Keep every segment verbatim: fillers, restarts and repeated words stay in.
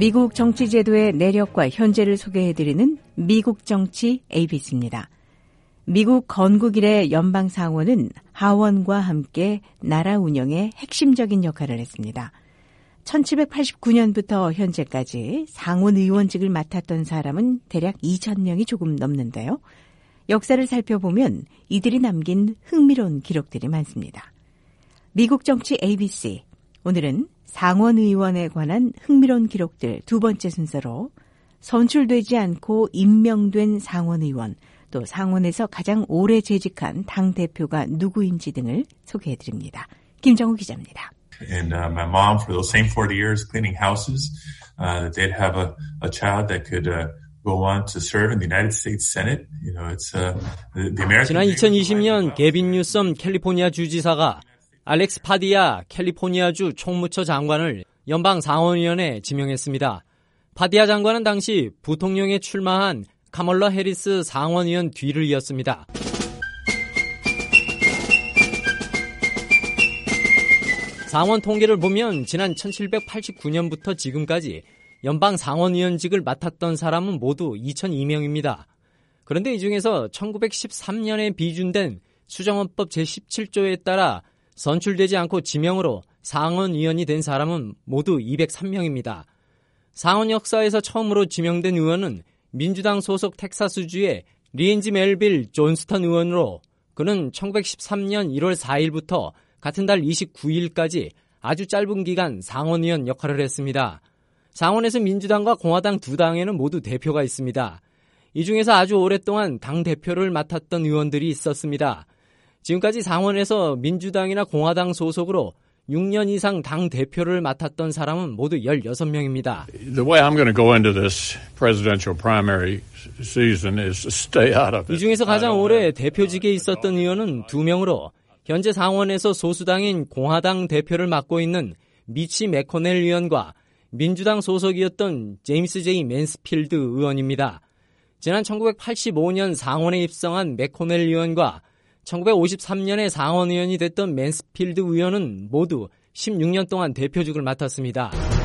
미국 정치제도의 내력과 현재를 소개해드리는 미국 정치 에이비씨입니다. 미국 건국 이래 연방상원은 하원과 함께 나라 운영에 핵심적인 역할을 했습니다. 천칠백팔십구 년부터 현재까지 상원 의원직을 맡았던 사람은 대략 이천 명이 조금 넘는데요. 역사를 살펴보면 이들이 남긴 흥미로운 기록들이 많습니다. 미국 정치 에이비씨, 오늘은 상원 의원에 관한 흥미로운 기록들 두 번째 순서로 선출되지 않고 임명된 상원 의원, 또 상원에서 가장 오래 재직한 당대표가 누구인지 등을 소개해드립니다. 김정우 기자입니다. And uh, my mom, for those same forty years cleaning houses, uh, they'd have a, a child that could uh, go on to serve in the United States Senate. You know, it's uh, the, the American. 지난 이천이십 년 게빈 뉴섬 캘리포니아 주지사가 알렉스 파디아 캘리포니아주 총무처 장관을 연방 상원의원에 지명했습니다. 파디아 장관은 당시 부통령에 출마한 카멀라 해리스 상원의원 뒤를 이었습니다. 상원 통계를 보면 지난 천칠백팔십구 년부터 지금까지 연방 상원의원직을 맡았던 사람은 모두 이천이 명입니다. 그런데 이 중에서 천구백십삼 년에 비준된 수정헌법 제십칠 조에 따라 선출되지 않고 지명으로 상원의원이 된 사람은 모두 이백삼 명입니다. 상원 역사에서 처음으로 지명된 의원은 민주당 소속 텍사스주의 리엔지 멜빌 존스턴 의원으로 그는 천구백십삼 년 일월 사일부터 같은 달 이십구 일까지 아주 짧은 기간 상원의원 역할을 했습니다. 상원에서 민주당과 공화당 두 당에는 모두 대표가 있습니다. 이 중에서 아주 오랫동안 당대표를 맡았던 의원들이 있었습니다. 지금까지 상원에서 민주당이나 공화당 소속으로 육 년 이상 당대표를 맡았던 사람은 모두 열여섯 명입니다. The way I'm going to go into this presidential primary season is to stay out of it. 이 중에서 가장 오래 대표직에 있었던 의원은 두 명으로 현재 상원에서 소수당인 공화당 대표를 맡고 있는 미치 매코넬 의원과 민주당 소속이었던 제임스 제이 맨스필드 의원입니다. 지난 천구백팔십오 년 상원에 입성한 매코넬 의원과 천구백오십삼 년에 상원의원이 됐던 맨스필드 의원은 모두 십육 년 동안 대표직을 맡았습니다.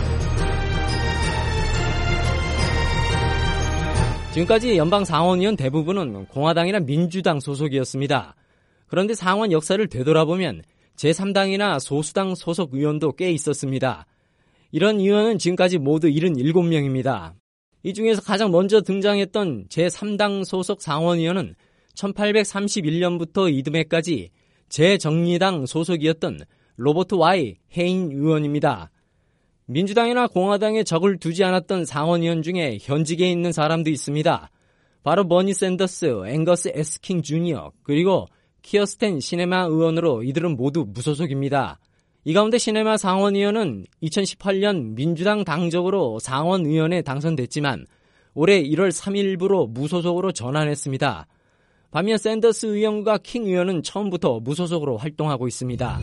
지금까지 연방 상원의원 대부분은 공화당이나 민주당 소속이었습니다. 그런데 상원 역사를 되돌아보면 제삼 당이나 소수당 소속 의원도 꽤 있었습니다. 이런 의원은 지금까지 모두 칠십칠 명입니다. 이 중에서 가장 먼저 등장했던 제삼 당 소속 상원의원은 천팔백삼십일 년부터 이듬해까지 제정의당 소속이었던 로버트 와이 헤인 의원입니다. 민주당이나 공화당에 적을 두지 않았던 상원의원 중에 현직에 있는 사람도 있습니다. 바로 버니 샌더스, 앵거스 에스킨 주니어, 그리고 키어스텐 시네마 의원으로 이들은 모두 무소속입니다. 이 가운데 시네마 상원의원은 이천십팔 년 민주당 당적으로 상원의원에 당선됐지만 올해 일월 삼일부로 무소속으로 전환했습니다. 반면 샌더스 의원과 킹 의원은 처음부터 무소속으로 활동하고 있습니다.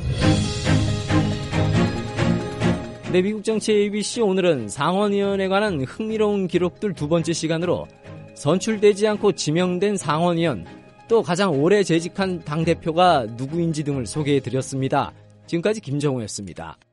네, 미국 정치 에이비씨 오늘은 상원의원에 관한 흥미로운 기록들 두 번째 시간으로 선출되지 않고 지명된 상원의원, 또 가장 오래 재직한 당대표가 누구인지 등을 소개해드렸습니다. 지금까지 김정우였습니다.